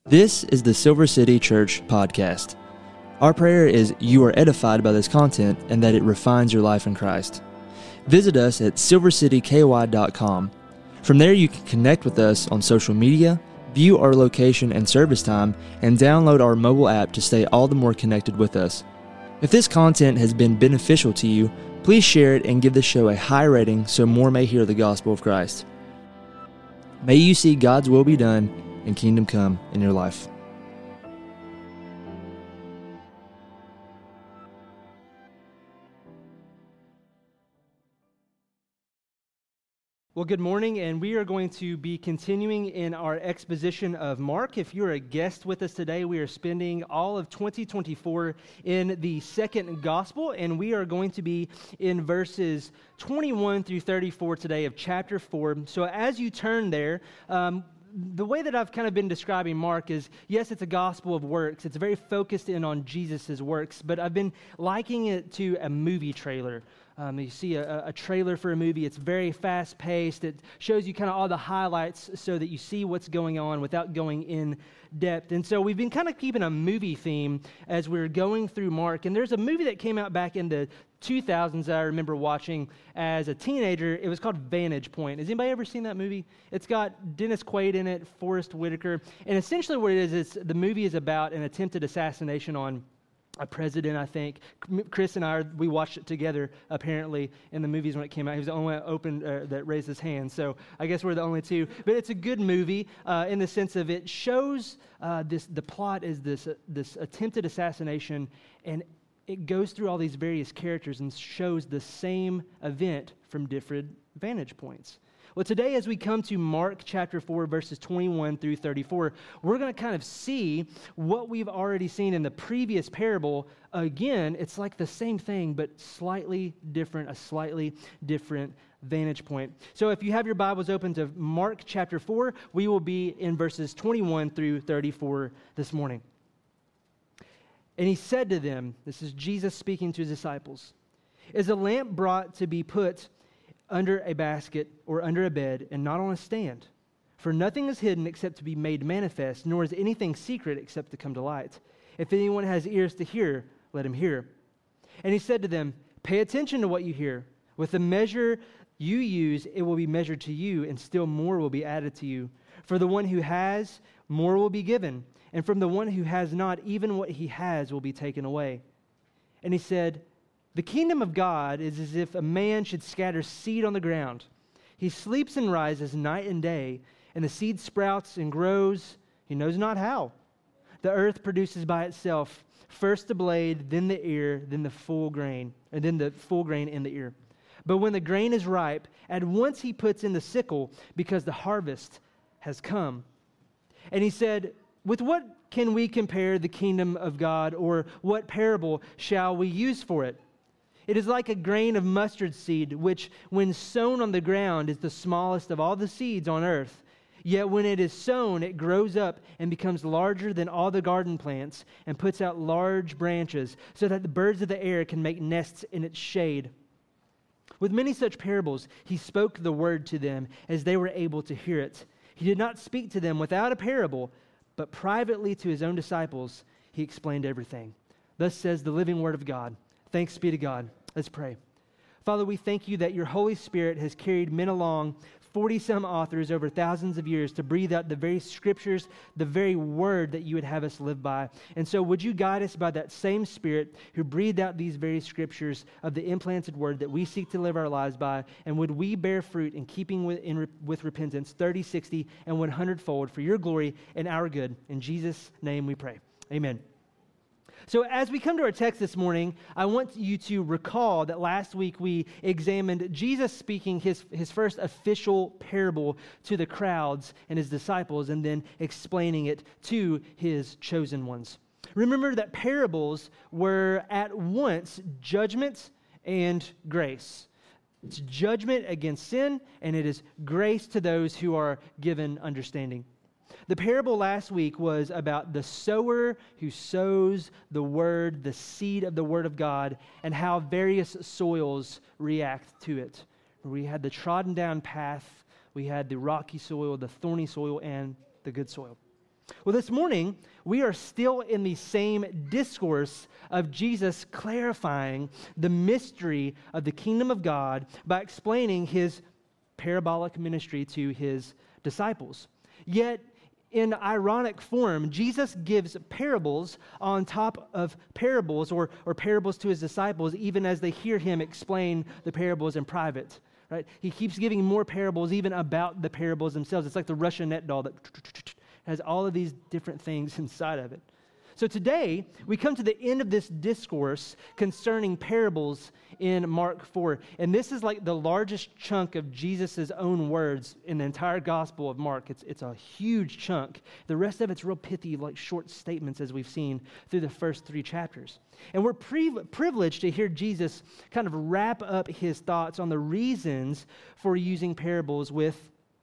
This is the Silver City Church podcast. Our prayer is you are edified by this content and that it refines your life in Christ. Visit us at silvercityky.com. From there you can connect with us on social media, view our location and service time, and download our mobile app to stay all the more connected with us. If this content has been beneficial to you, please share it and give the show a high rating so more may hear the gospel of Christ. May you see God's will be done and kingdom come in your life. Well, good morning, and we are going to be continuing in our exposition of Mark. If you're a guest with us today, we are spending all of 2024 in the second gospel, and we are going to be in verses 21 through 34 today of chapter 4. So as you turn there, the way that I've kind of been describing Mark is, yes, it's a gospel of works. It's very focused in on Jesus' works, but I've been likening it to a movie trailer. You see a trailer for a movie. It's very fast-paced. It shows you kind of all the highlights so that you see what's going on without going in depth. And so we've been kind of keeping a movie theme as we're going through Mark. And there's a movie that came out back in the 2000s that I remember watching as a teenager. It was called Vantage Point. Has anybody ever seen that movie? It's got Dennis Quaid in it, Forrest Whitaker. And essentially what it is the movie is about an attempted assassination on a president, I think. Chris and we watched it together, apparently, in the movies when it came out. He was the only one that raised his hand, so I guess we're the only two. But it's a good movie in the sense of it shows the plot is this attempted assassination, and it goes through all these various characters and shows the same event from different vantage points. Well, today as we come to Mark chapter 4, verses 21 through 34, we're going to kind of see what we've already seen in the previous parable. Again, it's like the same thing, but a slightly different vantage point. So if you have your Bibles open to Mark chapter 4, we will be in verses 21 through 34 this morning. And he said to them, this is Jesus speaking to his disciples, "Is a lamp brought to be put under a basket or under a bed, and not on a stand? For nothing is hidden except to be made manifest, nor is anything secret except to come to light. If anyone has ears to hear, let him hear." And he said to them, "Pay attention to what you hear. With the measure you use, it will be measured to you, and still more will be added to you. For the one who has, more will be given, and from the one who has not, even what he has will be taken away." And he said, "The kingdom of God is as if a man should scatter seed on the ground. He sleeps and rises night and day, and the seed sprouts and grows, he knows not how. The earth produces by itself first the blade, then the ear, then the full grain in the ear. But when the grain is ripe, at once he puts in the sickle, because the harvest has come." And he said, "With what can we compare the kingdom of God, or what parable shall we use for it? It is like a grain of mustard seed, which, when sown on the ground, is the smallest of all the seeds on earth. Yet when it is sown, it grows up and becomes larger than all the garden plants, and puts out large branches, so that the birds of the air can make nests in its shade." With many such parables, he spoke the word to them as they were able to hear it. He did not speak to them without a parable, but privately to his own disciples, he explained everything. Thus says the living word of God. Thanks be to God. Let's pray. Father, we thank you that your Holy Spirit has carried men along, 40-some authors over thousands of years, to breathe out the very scriptures, the very word that you would have us live by. And so would you guide us by that same Spirit who breathed out these very scriptures of the implanted word that we seek to live our lives by, and would we bear fruit in keeping with repentance 30, 60, and 100-fold for your glory and our good. In Jesus' name we pray. Amen. So as we come to our text this morning, I want you to recall that last week we examined Jesus speaking his first official parable to the crowds and his disciples, and then explaining it to his chosen ones. Remember that parables were at once judgment and grace. It's judgment against sin, and it is grace to those who are given understanding. The parable last week was about the sower who sows the word, the seed of the word of God, and how various soils react to it. We had the trodden down path, we had the rocky soil, the thorny soil, and the good soil. Well, this morning, we are still in the same discourse of Jesus clarifying the mystery of the kingdom of God by explaining his parabolic ministry to his disciples. Yet, in ironic form, Jesus gives parables on top of parables or parables to his disciples, even as they hear him explain the parables in private. Right? He keeps giving more parables even about the parables themselves. It's like the Russian net doll that has all of these different things inside of it. So today, we come to the end of this discourse concerning parables in Mark 4. And this is like the largest chunk of Jesus' own words in the entire Gospel of Mark. It's a huge chunk. The rest of it's real pithy, like short statements, as we've seen through the first 3 chapters. And we're privileged to hear Jesus kind of wrap up his thoughts on the reasons for using parables with,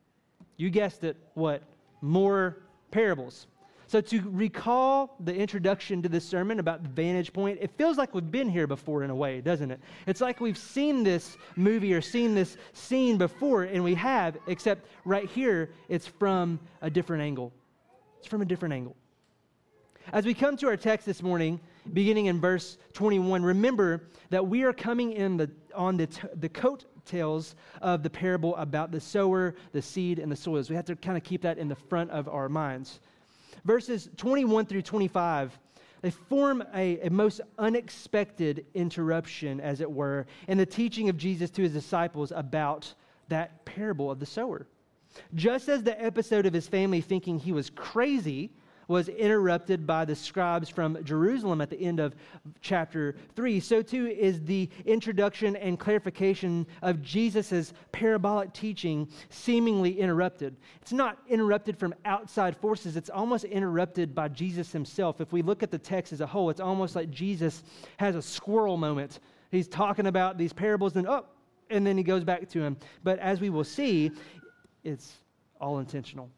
you guessed it, what? More parables. So to recall the introduction to this sermon about the vantage point, it feels like we've been here before in a way, doesn't it? It's like we've seen this movie or seen this scene before, and we have, except right here, it's from a different angle. It's from a different angle. As we come to our text this morning, beginning in verse 21, remember that we are coming in on the coattails of the parable about the sower, the seed, and the soils. We have to kind of keep that in the front of our minds. Verses 21 through 25, they form a most unexpected interruption, as it were, in the teaching of Jesus to his disciples about that parable of the sower. Just as the episode of his family thinking he was crazy was interrupted by the scribes from Jerusalem at the end of chapter 3, so too is the introduction and clarification of Jesus' parabolic teaching seemingly interrupted. It's not interrupted from outside forces. It's almost interrupted by Jesus himself. If we look at the text as a whole, it's almost like Jesus has a squirrel moment. He's talking about these parables and then he goes back to him. But as we will see, it's all intentional.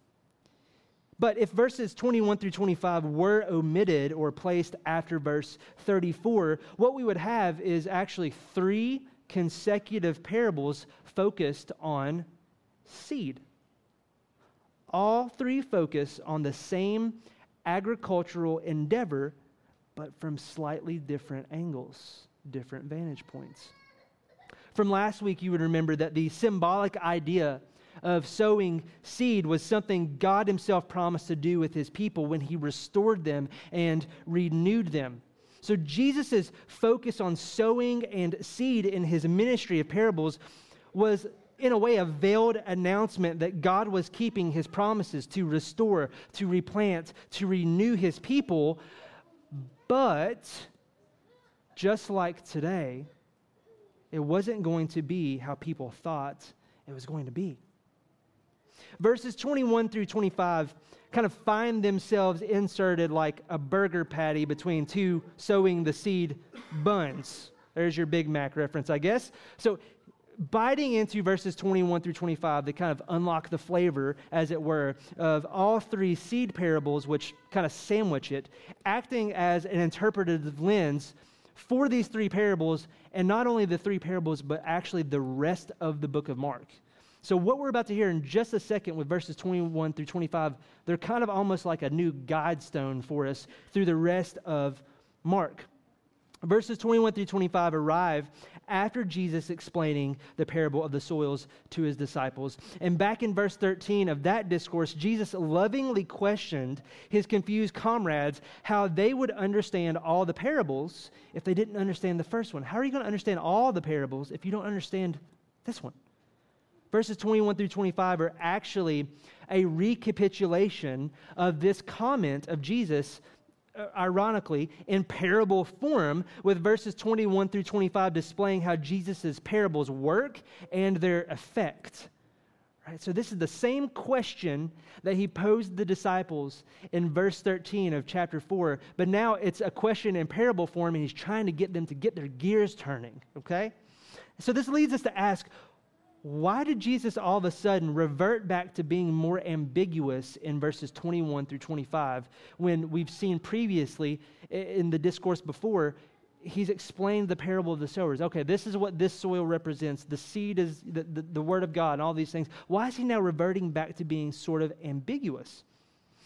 But if verses 21 through 25 were omitted or placed after verse 34, what we would have is actually 3 consecutive parables focused on seed. All 3 focus on the same agricultural endeavor, but from slightly different angles, different vantage points. From last week, you would remember that the symbolic idea of sowing seed was something God himself promised to do with his people when he restored them and renewed them. So Jesus' focus on sowing and seed in his ministry of parables was, in a way, a veiled announcement that God was keeping his promises to restore, to replant, to renew his people. But just like today, it wasn't going to be how people thought it was going to be. Verses 21 through 25 kind of find themselves inserted like a burger patty between 2 sowing the seed buns. There's your Big Mac reference, I guess. So biting into verses 21 through 25, they kind of unlock the flavor, as it were, of all 3 seed parables, which kind of sandwich it, acting as an interpretative lens for these 3 parables, and not only the 3 parables, but actually the rest of the book of Mark. So what we're about to hear in just a second with verses 21 through 25, they're kind of almost like a new guide stone for us through the rest of Mark. Verses 21 through 25 arrive after Jesus explaining the parable of the soils to his disciples. And back in verse 13 of that discourse, Jesus lovingly questioned his confused comrades how they would understand all the parables if they didn't understand the first one. How are you going to understand all the parables if you don't understand this one? Verses 21 through 25 are actually a recapitulation of this comment of Jesus, ironically, in parable form, with verses 21 through 25 displaying how Jesus' parables work and their effect. Right? So this is the same question that he posed the disciples in verse 13 of chapter 4, but now it's a question in parable form, and he's trying to get them to get their gears turning, okay? So this leads us to ask, why did Jesus all of a sudden revert back to being more ambiguous in verses 21 through 25 when we've seen previously in the discourse before, he's explained the parable of the sowers. Okay, this is what this soil represents. The seed is the word of God and all these things. Why is he now reverting back to being sort of ambiguous?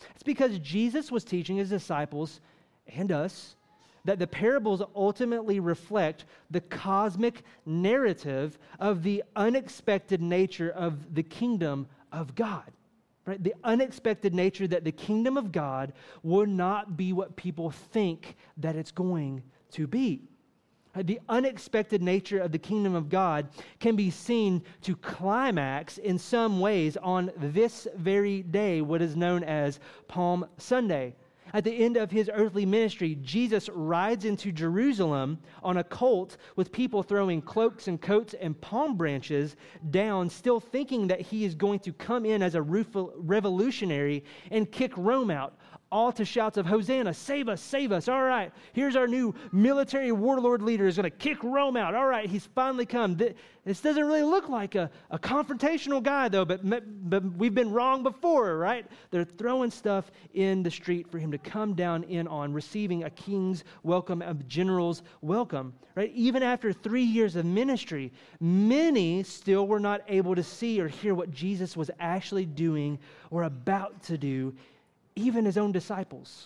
It's because Jesus was teaching his disciples and us that the parables ultimately reflect the cosmic narrative of the unexpected nature of the kingdom of God. Right? The unexpected nature that the kingdom of God will not be what people think that it's going to be. The unexpected nature of the kingdom of God can be seen to climax in some ways on this very day, what is known as Palm Sunday. At the end of his earthly ministry, Jesus rides into Jerusalem on a colt with people throwing cloaks and coats and palm branches down, still thinking that he is going to come in as a revolutionary and kick Rome out, all to shouts of, "Hosanna, save us, save us. All right, here's our new military warlord leader is going to kick Rome out. All right, he's finally come." This doesn't really look like a confrontational guy, though, but we've been wrong before, right? They're throwing stuff in the street for him to come down in on, receiving a king's welcome, a general's welcome, right? Even after 3 years of ministry, many still were not able to see or hear what Jesus was actually doing or about to do, even his own disciples.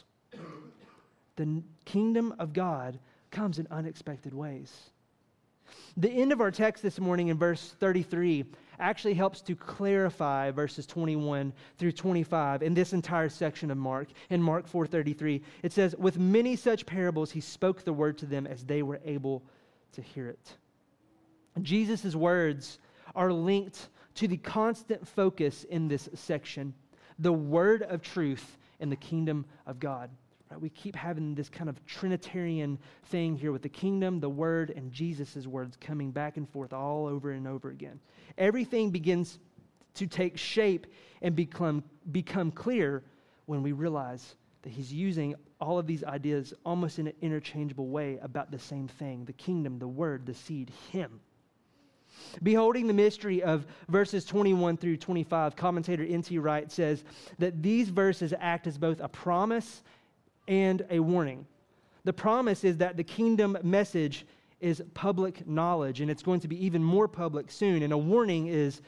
The kingdom of God comes in unexpected ways. The end of our text this morning in verse 33 actually helps to clarify verses 21 through 25 in this entire section of Mark. In Mark 4:33, it says, "With many such parables he spoke the word to them as they were able to hear it." Jesus' words are linked to the constant focus in this section, the word of truth in the kingdom of God. Right? We keep having this kind of Trinitarian thing here with the kingdom, the word, and Jesus' words coming back and forth all over and over again. Everything begins to take shape and become clear when we realize that he's using all of these ideas almost in an interchangeable way about the same thing: the kingdom, the word, the seed, him. Beholding the mystery of verses 21 through 25, commentator N.T. Wright says that these verses act as both a promise and a warning. The promise is that the kingdom message is public knowledge, and it's going to be even more public soon. And the warning is,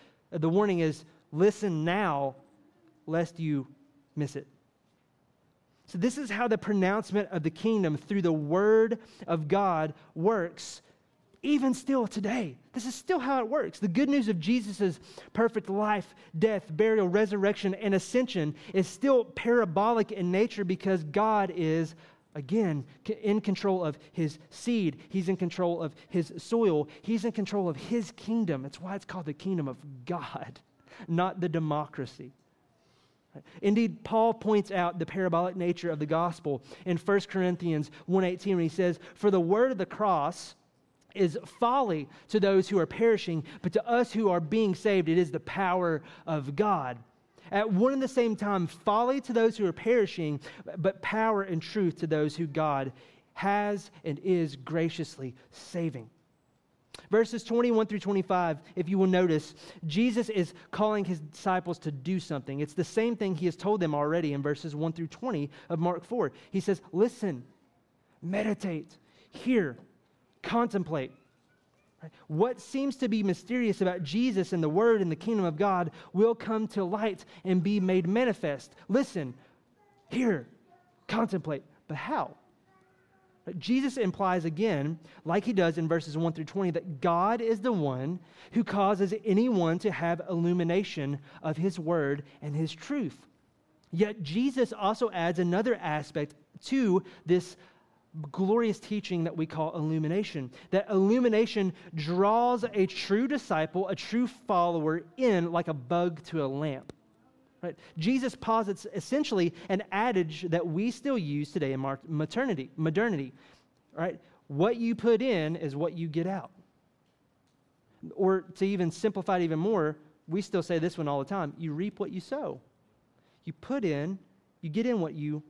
listen now, lest you miss it. So this is how the pronouncement of the kingdom through the word of God works, even still today. This is still how it works. The good news of Jesus' perfect life, death, burial, resurrection, and ascension is still parabolic in nature because God is, again, in control of his seed. He's in control of his soil. He's in control of his kingdom. That's why it's called the kingdom of God, not the democracy. Indeed, Paul points out the parabolic nature of the gospel in 1 Corinthians 1:18 when he says, "For the word of the cross is folly to those who are perishing, but to us who are being saved, it is the power of God." At one and the same time, folly to those who are perishing, but power and truth to those who God has and is graciously saving. Verses 21 through 25, if you will notice, Jesus is calling his disciples to do something. It's the same thing he has told them already in verses 1 through 20 of Mark 4. He says, listen, meditate, hear, contemplate. Right? What seems to be mysterious about Jesus and the Word and the kingdom of God will come to light and be made manifest. Listen, hear, contemplate. But how? Jesus implies again, like he does in verses 1 through 20, that God is the one who causes anyone to have illumination of his word and his truth. Yet Jesus also adds another aspect to this glorious teaching that we call illumination. That illumination draws a true disciple, a true follower in like a bug to a lamp. Right? Jesus posits essentially an adage that we still use today in modernity. Right? What you put in is what you get out. Or to even simplify it even more, we still say this one all the time: you reap what you sow. You put in, you get in what you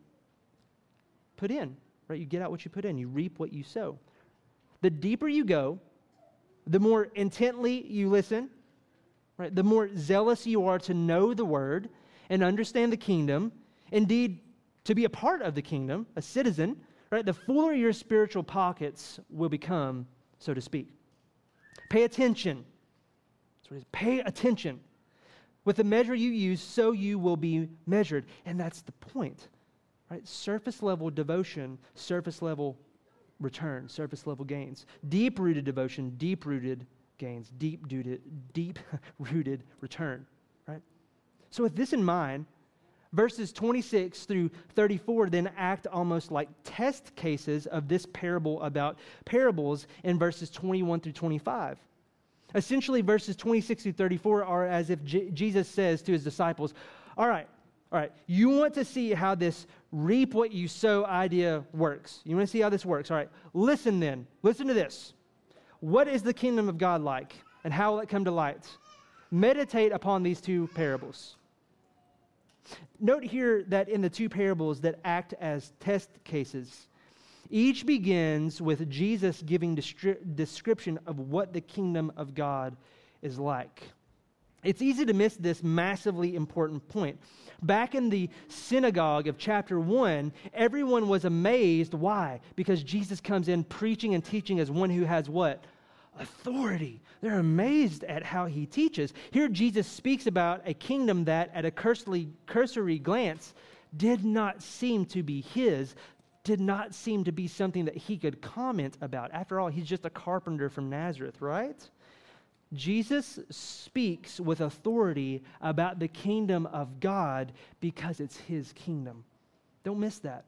put in. Right? You get out what you put in. You reap what you sow. The deeper you go, the more intently you listen, right? The more zealous you are to know the word and understand the kingdom, indeed, to be a part of the kingdom, a citizen, right? The fuller your spiritual pockets will become, so to speak. Pay attention. That's what it is. Pay attention. With the measure you use, so you will be measured. And that's the point, right? Surface level devotion, surface level return, surface level gains. Deep-rooted devotion, deep-rooted gains, deep-rooted return, right? So with this in mind, verses 26 through 34 then act almost like test cases of this parable about parables in verses 21 through 25. Essentially, verses 26 through 34 are as if Jesus says to his disciples, all right, you want to see how this reap what you sow idea works. You want to see how this works. All right, listen then. Listen to this. What is the kingdom of God like, and how will it come to light? Meditate upon these two parables. Note here that in the two parables that act as test cases, each begins with Jesus giving description of what the kingdom of God is like. It's easy to miss this massively important point. Back in the synagogue of chapter 1, everyone was amazed. Why? Because Jesus comes in preaching and teaching as one who has what? Authority. They're amazed at how he teaches. Here Jesus speaks about a kingdom that at a cursory glance did not seem to be his, did not seem to be something that he could comment about. After all, he's just a carpenter from Nazareth, right? Jesus speaks with authority about the kingdom of God because it's his kingdom. Don't miss that.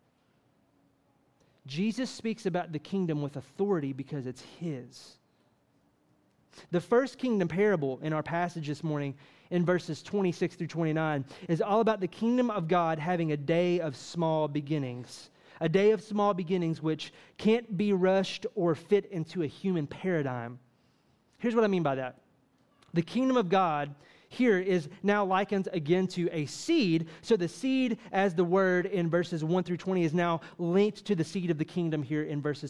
Jesus speaks about the kingdom with authority because it's his. The first kingdom parable in our passage this morning in verses 26 through 29 is all about the kingdom of God having a day of small beginnings. A day of small beginnings which can't be rushed or fit into a human paradigm. Here's what I mean by that. The kingdom of God here is now likened again to a seed. So the seed, as the word in verses 1 through 20, is now linked to the seed of the kingdom here in verses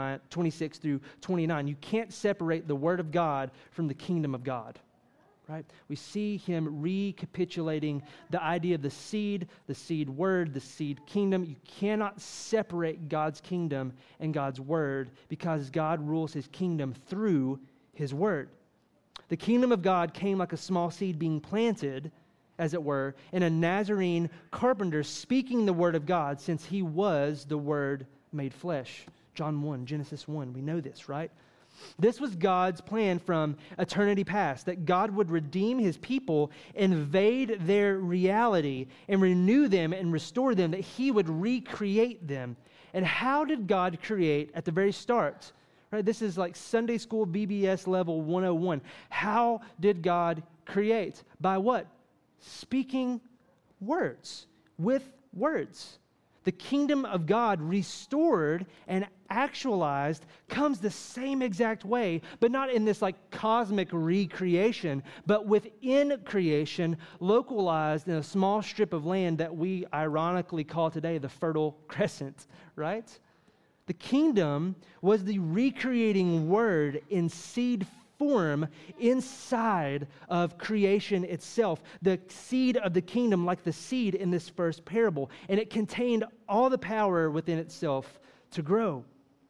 26 through 29. You can't separate the word of God from the kingdom of God, right? We see him recapitulating the idea of the seed word, the seed kingdom. You cannot separate God's kingdom and God's word because God rules his kingdom through his word. The kingdom of God came like a small seed being planted, as it were, in a Nazarene carpenter speaking the word of God since he was the word made flesh. John 1, Genesis 1, we know this, right? This was God's plan from eternity past, that God would redeem his people, invade their reality, and renew them and restore them, that he would recreate them. And how did God create at the very start? Right, this is like Sunday school BBS level 101. How did God create? By what? Speaking words, with words. The kingdom of God restored and actualized comes the same exact way, but not in this like cosmic recreation, but within creation, localized in a small strip of land that we ironically call today the Fertile Crescent, right? The kingdom was the recreating word in seed form inside of creation itself. The seed of the kingdom, like the seed in this first parable, and it contained all the power within itself to grow.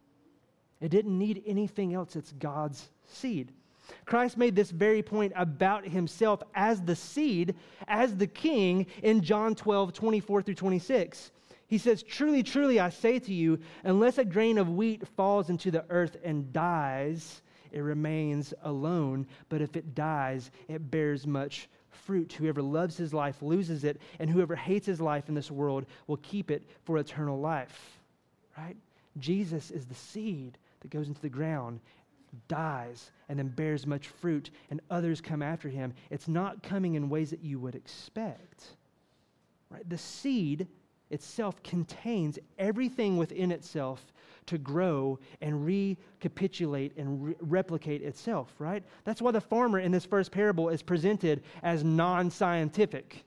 It didn't need anything else. It's God's seed. Christ made this very point about himself as the seed, as the king in John 12, 24 through 26. He says, truly, truly, I say to you, unless a grain of wheat falls into the earth and dies, it remains alone. But if it dies, it bears much fruit. Whoever loves his life loses it, and whoever hates his life in this world will keep it for eternal life. Right? Jesus is the seed that goes into the ground, dies, and then bears much fruit, and others come after him. It's not coming in ways that you would expect. Right? The seed itself contains everything within itself to grow and recapitulate and replicate itself, right? That's why the farmer in this first parable is presented as non-scientific,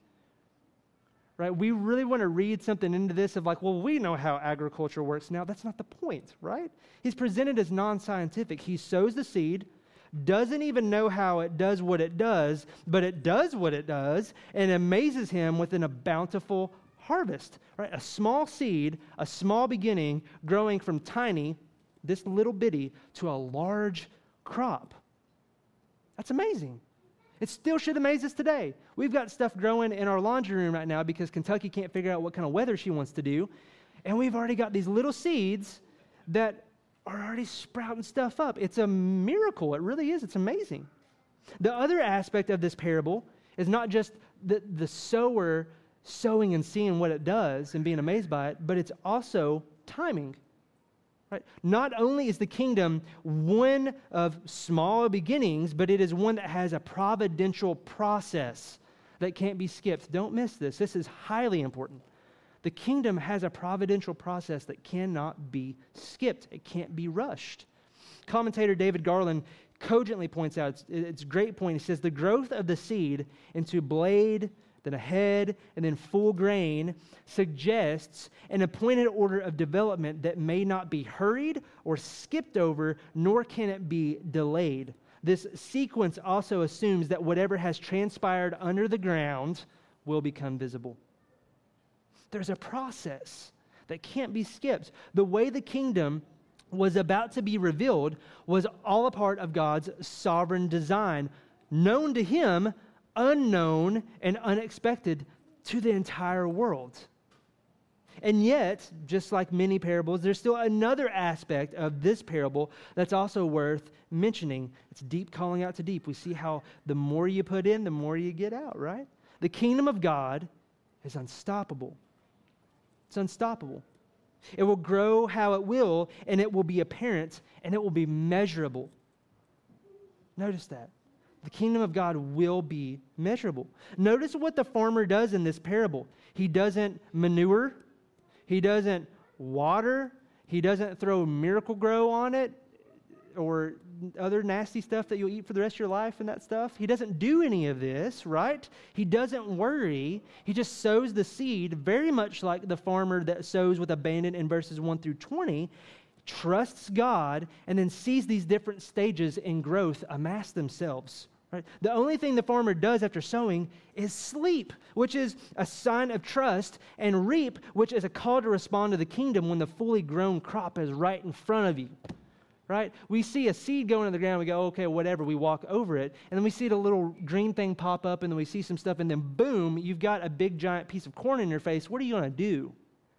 right? We really want to read something into this of like, well, we know how agriculture works now. That's not the point, right? He's presented as non-scientific. He sows the seed, doesn't even know how it does what it does, but it does what it does and amazes him with a bountiful harvest, right? A small seed, a small beginning, growing from tiny, this little bitty, to a large crop. That's amazing. It still should amaze us today. We've got stuff growing in our laundry room right now because Kentucky can't figure out what kind of weather she wants to do. And we've already got these little seeds that are already sprouting stuff up. It's a miracle. It really is. It's amazing. The other aspect of this parable is not just the sower sowing and seeing what it does and being amazed by it, but it's also timing. Right? Not only is the kingdom one of small beginnings, but it is one that has a providential process that can't be skipped. Don't miss this. This is highly important. The kingdom has a providential process that cannot be skipped. It can't be rushed. Commentator David Garland cogently points out, it's a great point. He says, the growth of the seed into blade, then a head, and then full grain suggests an appointed order of development that may not be hurried or skipped over, nor can it be delayed. This sequence also assumes that whatever has transpired under the ground will become visible. There's a process that can't be skipped. The way the kingdom was about to be revealed was all a part of God's sovereign design, known to him, unknown and unexpected to the entire world. And yet, just like many parables, there's still another aspect of this parable that's also worth mentioning. It's deep calling out to deep. We see how the more you put in, the more you get out, right? The kingdom of God is unstoppable. It's unstoppable. It will grow how it will, and it will be apparent, and it will be measurable. Notice that. The kingdom of God will be measurable. Notice what the farmer does in this parable. He doesn't manure. He doesn't water. He doesn't throw Miracle-Gro on it or other nasty stuff that you'll eat for the rest of your life and that stuff. He doesn't do any of this, right? He doesn't worry. He just sows the seed very much like the farmer that sows with abandon in verses 1 through 20, trusts God, and then sees these different stages in growth amass themselves. Right? The only thing the farmer does after sowing is sleep, which is a sign of trust, and reap, which is a call to respond to the kingdom when the fully grown crop is right in front of you. Right? We see a seed going in the ground, we go, okay, whatever, we walk over it, and then we see the little green thing pop up, and then we see some stuff, and then boom, you've got a big giant piece of corn in your face. What are you going to do?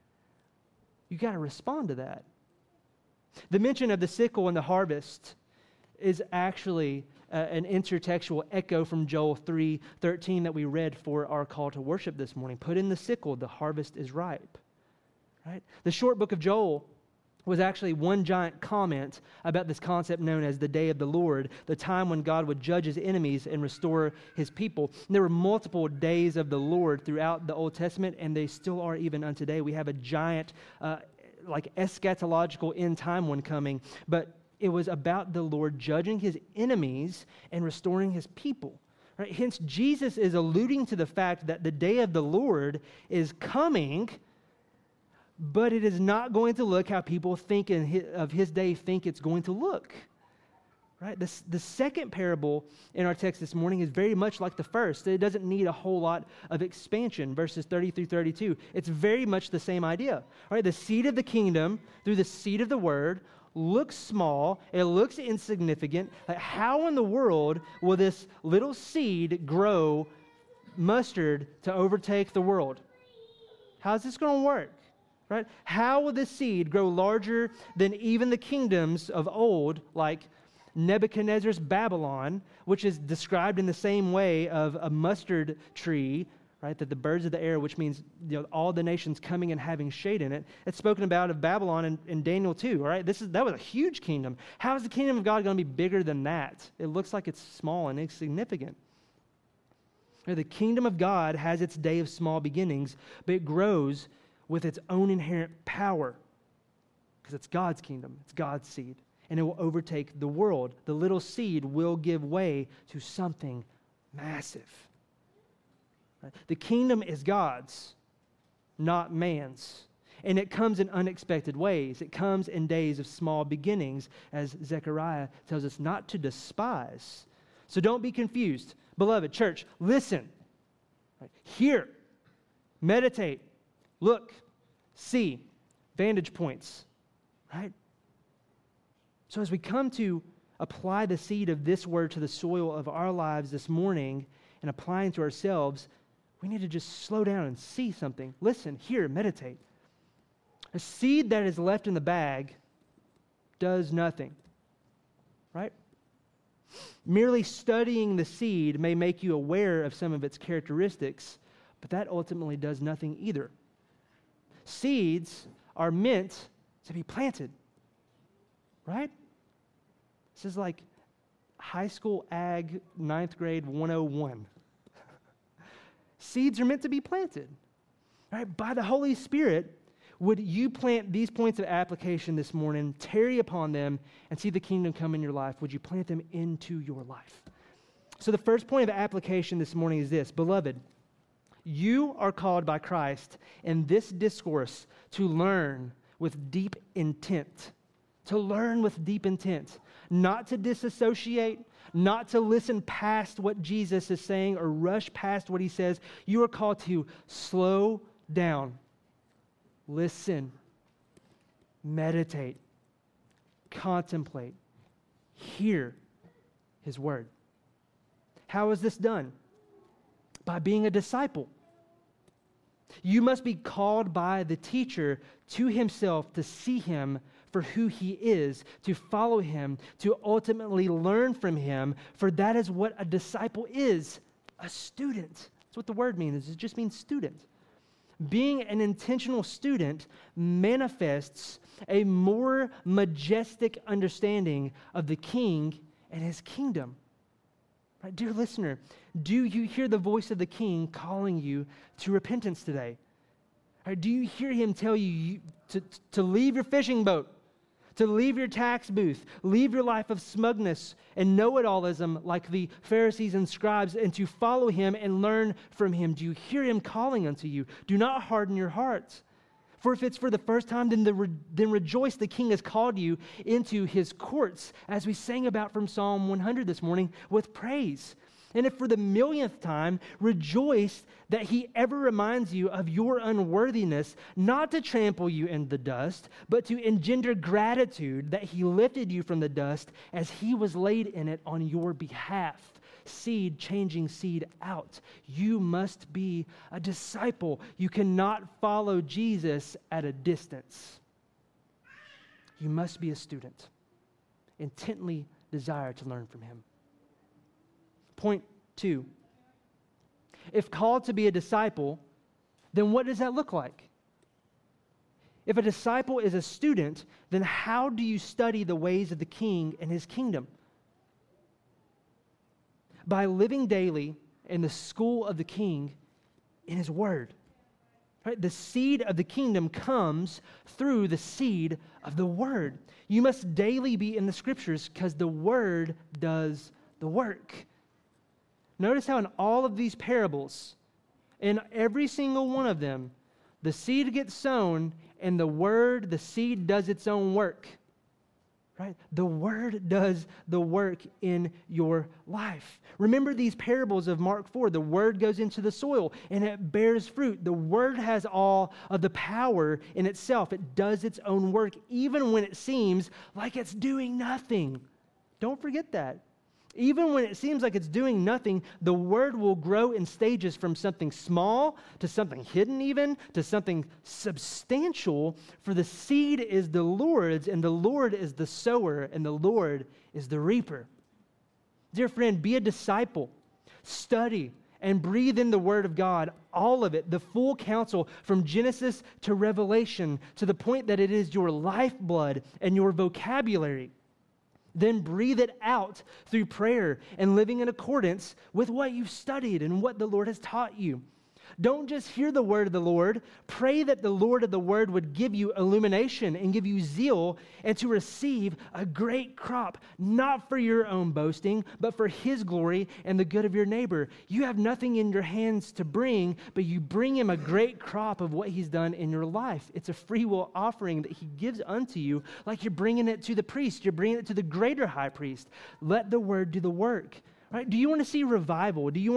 You got to respond to that. The mention of the sickle and the harvest is actually an intertextual echo from Joel 3:13 that we read for our call to worship this morning. Put in the sickle, the harvest is ripe. Right? The short book of Joel was actually one giant comment about this concept known as the day of the Lord, the time when God would judge his enemies and restore his people. And there were multiple days of the Lord throughout the Old Testament, and they still are even unto today. We have a giant like eschatological end time one coming, but it was about the Lord judging his enemies and restoring his people. Right? Hence, Jesus is alluding to the fact that the day of the Lord is coming, but it is not going to look how people think of his day think it's going to look. Right? The second parable in our text this morning is very much like the first. It doesn't need a whole lot of expansion, verses 30 through 32. It's very much the same idea. Right? The seed of the kingdom, through the seed of the word, looks small, it looks insignificant. Like, how in the world will this little seed grow mustard to overtake the world? How's this going to work? Right? How will this seed grow larger than even the kingdoms of old, like Nebuchadnezzar's Babylon, which is described in the same way of a mustard tree, right? That the birds of the air, which means all the nations coming and having shade in it. It's spoken about of Babylon in Daniel 2, right? That was a huge kingdom. How is the kingdom of God going to be bigger than that? It looks like it's small and insignificant. The kingdom of God has its day of small beginnings, but it grows with its own inherent power because it's God's kingdom, it's God's seed, and it will overtake the world. The little seed will give way to something massive. The kingdom is God's, not man's. And it comes in unexpected ways. It comes in days of small beginnings, as Zechariah tells us not to despise. So don't be confused. Beloved church, listen. Hear, meditate, look, see, vantage points. Right? So as we come to apply the seed of this word to the soil of our lives this morning and applying to ourselves, we need to just slow down and see something. Listen, hear, meditate. A seed that is left in the bag does nothing, right? Merely studying the seed may make you aware of some of its characteristics, but that ultimately does nothing either. Seeds are meant to be planted, right? This is like high school ag 9th grade 101. Seeds are meant to be planted, right? By the Holy Spirit, would you plant these points of application this morning, tarry upon them, and see the kingdom come in your life? Would you plant them into your life? So the first point of application this morning is this: Beloved, you are called by Christ in this discourse to learn with deep intent. To learn with deep intent. Not to disassociate, not to listen past what Jesus is saying or rush past what he says. You are called to slow down. Listen, meditate, contemplate, hear his word. How is this done? By being a disciple. You must be called by the teacher to himself to see him for who he is, to follow him, to ultimately learn from him, for that is what a disciple is, a student. That's what the word means. It just means student. Being an intentional student manifests a more majestic understanding of the King and his kingdom. Right? Dear listener, do you hear the voice of the King calling you to repentance today? Right? Do you hear him tell you to leave your fishing boat, to leave your tax booth, leave your life of smugness and know-it-allism like the Pharisees and scribes, and to follow him and learn from him? Do you hear him calling unto you? Do not harden your hearts. For if it's for the first time, then rejoice, the King has called you into his courts, as we sang about from Psalm 100 this morning, with praise. And if for the millionth time, rejoice that he ever reminds you of your unworthiness, not to trample you in the dust, but to engender gratitude that he lifted you from the dust as he was laid in it on your behalf. Seed changing seed out. You must be a disciple. You cannot follow Jesus at a distance. You must be a student, intently desire to learn from him. Point 2. If called to be a disciple, then what does that look like? If a disciple is a student, then how do you study the ways of the King and his kingdom? By living daily in the school of the King in his word. Right? The seed of the kingdom comes through the seed of the word. You must daily be in the scriptures because the word does the work. Notice how in all of these parables, in every single one of them, the seed gets sown and the seed does its own work. Right? The word does the work in your life. Remember these parables of Mark 4. The word goes into the soil and it bears fruit. The word has all of the power in itself. It does its own work even when it seems like it's doing nothing. Don't forget that. Even when it seems like it's doing nothing, the word will grow in stages from something small to something hidden even to something substantial. For the seed is the Lord's, and the Lord is the sower, and the Lord is the reaper. Dear friend, be a disciple. Study and breathe in the word of God, all of it, the full counsel from Genesis to Revelation, to the point that it is your lifeblood and your vocabulary. Then breathe it out through prayer and living in accordance with what you've studied and what the Lord has taught you. Don't just hear the word of the Lord. Pray that the Lord of the word would give you illumination and give you zeal and to receive a great crop, not for your own boasting, but for his glory and the good of your neighbor. You have nothing in your hands to bring, but you bring him a great crop of what he's done in your life. It's a free will offering that he gives unto you, like you're bringing it to the priest. You're bringing it to the greater high priest. Let the word do the work. Right? Do you want to see revival? Do you want to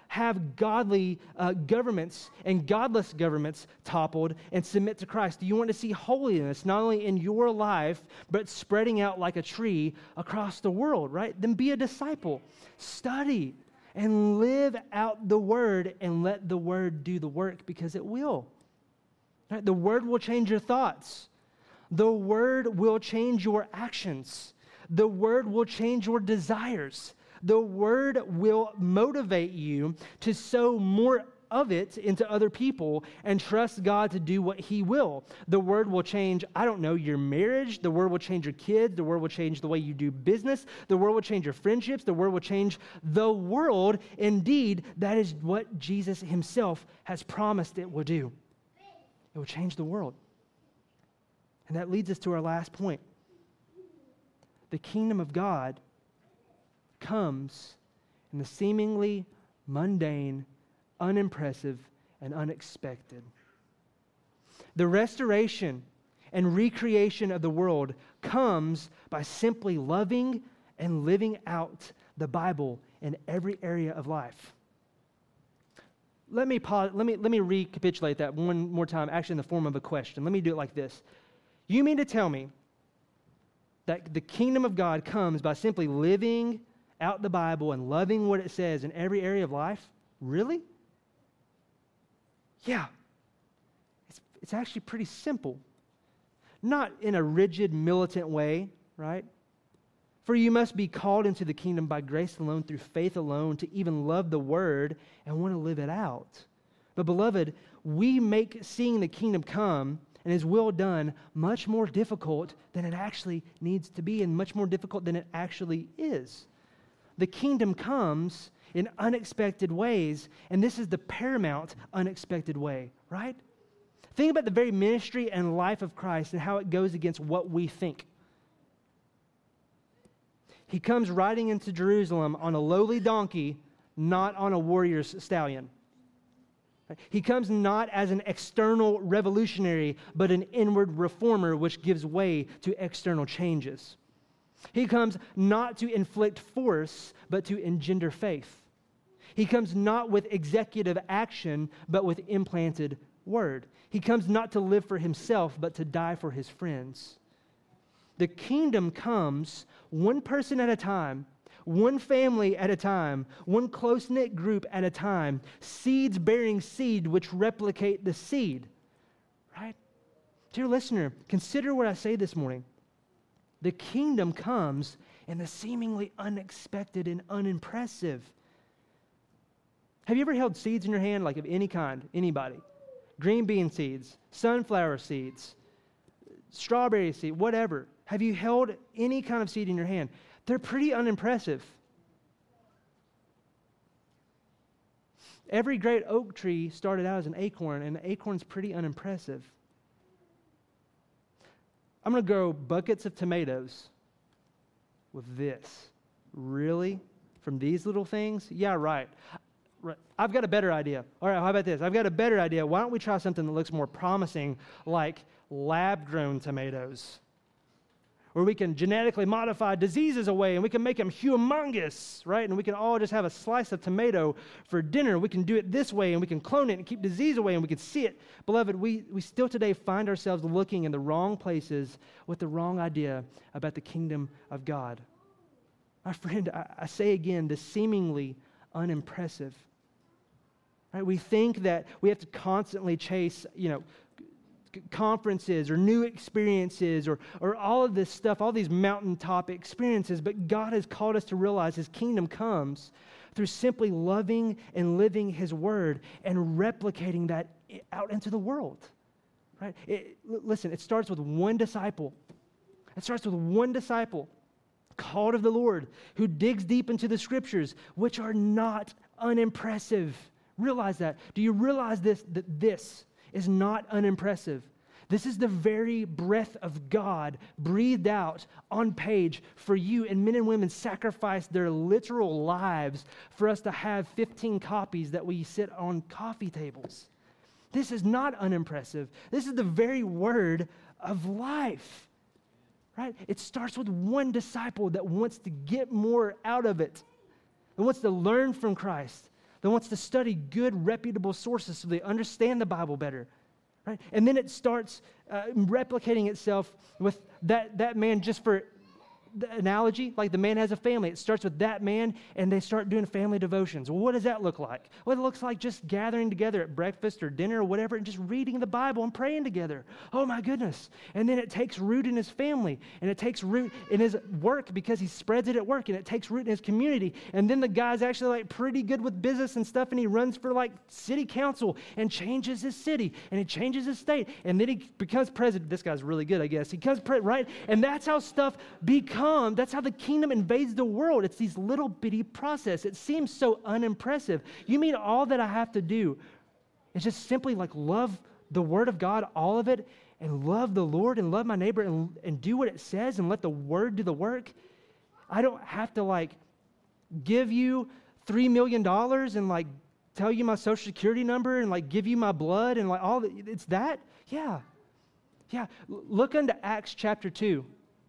have godly governments and godless governments toppled and submit to Christ? Do you want to see holiness not only in your life, but spreading out like a tree across the world, right? Then be a disciple. Study and live out the Word and let the Word do the work, because it will. Right? The Word will change your thoughts. The Word will change your actions. The Word will change your desires. The Word will motivate you to sow more of it into other people and trust God to do what He will. The Word will change, your marriage. The Word will change your kids. The Word will change the way you do business. The Word will change your friendships. The Word will change the world. Indeed, that is what Jesus Himself has promised it will do. It will change the world. And that leads us to our last point. The kingdom of God comes in the seemingly mundane, unimpressive, and unexpected. The restoration and recreation of the world comes by simply loving and living out the Bible in every area of life. Let me pause. Let me recapitulate that one more time, actually in the form of a question. Let me do it like this. You mean to tell me that the kingdom of God comes by simply living out the Bible and loving what it says in every area of life? Really? Yeah. It's actually pretty simple. Not in a rigid, militant way, right? For you must be called into the kingdom by grace alone, through faith alone, to even love the word and want to live it out. But beloved, we make seeing the kingdom come and His will done much more difficult than it actually needs to be, and much more difficult than it actually is. The kingdom comes in unexpected ways, and this is the paramount unexpected way, right? Think about the very ministry and life of Christ and how it goes against what we think. He comes riding into Jerusalem on a lowly donkey, not on a warrior's stallion. He comes not as an external revolutionary, but an inward reformer, which gives way to external changes. He comes not to inflict force, but to engender faith. He comes not with executive action, but with implanted word. He comes not to live for himself, but to die for his friends. The kingdom comes one person at a time, one family at a time, one close-knit group at a time, seeds bearing seed which replicate the seed, right? Dear listener, consider what I say this morning. The kingdom comes in the seemingly unexpected and unimpressive. Have you ever held seeds in your hand, like of any kind, anybody? Green bean seeds, sunflower seeds, strawberry seed, whatever. Have you held any kind of seed in your hand? They're pretty unimpressive. Every great oak tree started out as an acorn, and the acorn's pretty unimpressive. I'm going to grow buckets of tomatoes with this. Really? From these little things? Yeah, right. I've got a better idea. All right, how about this? I've got a better idea. Why don't we try something that looks more promising, like lab-grown tomatoes? Where we can genetically modify diseases away and we can make them humongous, right? And we can all just have a slice of tomato for dinner. We can do it this way and we can clone it and keep disease away and we can see it. Beloved, we still today find ourselves looking in the wrong places with the wrong idea about the kingdom of God. My friend, I say again, the seemingly unimpressive. Right? We think that we have to constantly chase, conferences or new experiences or all of this stuff, all these mountaintop experiences, but God has called us to realize His kingdom comes through simply loving and living His word and replicating that out into the world. Right? Listen, it starts with one disciple. It starts with one disciple called of the Lord who digs deep into the scriptures, which are not unimpressive. Realize that. Do you realize this, that this is not unimpressive? This is the very breath of God breathed out on page for you, and men and women sacrificed their literal lives for us to have 15 copies that we sit on coffee tables. This is not unimpressive. This is the very word of life, right? It starts with one disciple that wants to get more out of it and wants to learn from Christ. that wants to study good, reputable sources so they understand the Bible better. Right? And then it starts replicating itself with that man, just for the analogy, like the man has a family. It starts with that man, and they start doing family devotions. Well, what does that look like? Well, it looks like just gathering together at breakfast or dinner or whatever and just reading the Bible and praying together. Oh, my goodness. And then it takes root in his family, and it takes root in his work because he spreads it at work, and it takes root in his community. And then the guy's actually like pretty good with business and stuff, and he runs for like city council and changes his city, and he changes his state, and then he becomes president. This guy's really good, I guess. He becomes president, right? And that's how stuff becomes. That's how the kingdom invades the world. It's these little bitty process. It seems so unimpressive. You mean all that I have to do is just simply like love the word of God, all of it, and love the Lord and love my neighbor and do what it says and let the word do the work? I don't have to like give you $3 million and like tell you my social security number and like give you my blood and like all that. It's that? Yeah. Look unto Acts chapter 2.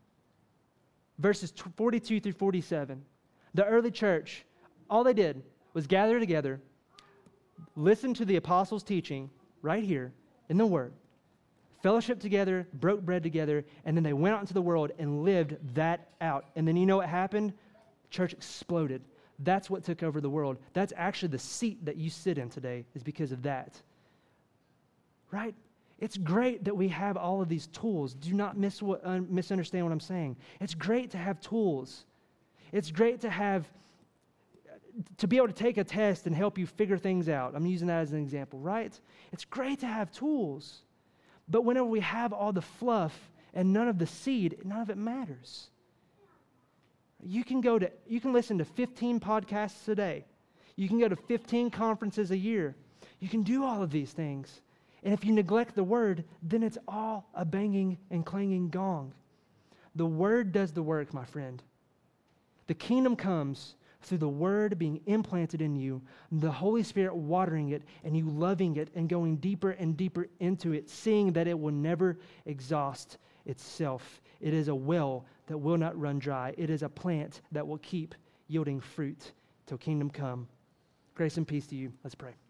Verses 42 through 47. The early church, all they did was gather together, listen to the apostles' teaching right here in the Word, fellowship together, broke bread together, and then they went out into the world and lived that out. And then you know what happened? Church exploded. That's what took over the world. That's actually the seat that you sit in today is because of that. Right? It's great that we have all of these tools. Do not misunderstand what I'm saying. It's great to have tools. It's great to be able to take a test and help you figure things out. I'm using that as an example, right? It's great to have tools. But whenever we have all the fluff and none of the seed, none of it matters. You can listen to 15 podcasts a day. You can go to 15 conferences a year. You can do all of these things. And if you neglect the word, then it's all a banging and clanging gong. The word does the work, my friend. The kingdom comes through the word being implanted in you, the Holy Spirit watering it, and you loving it and going deeper and deeper into it, seeing that it will never exhaust itself. It is a well that will not run dry. It is a plant that will keep yielding fruit till kingdom come. Grace and peace to you. Let's pray.